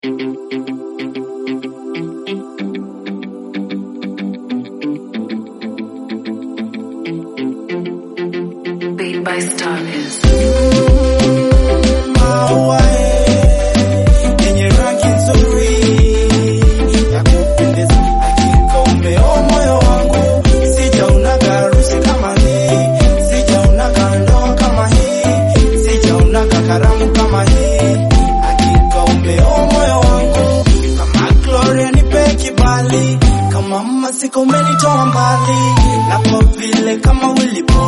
Beat by Starviz. Yenye rangi nzuri ya kupendeza, hakika umeo moyo wangu. Sijaona harusi kama hii, sijaona ndoa kama hii, sijaona karamu kama hii. Hakika umeo moyo wangu. Kama Gloria nipe kibali, kama mama siko umenitoa mbali, na kwa vile kama ulipo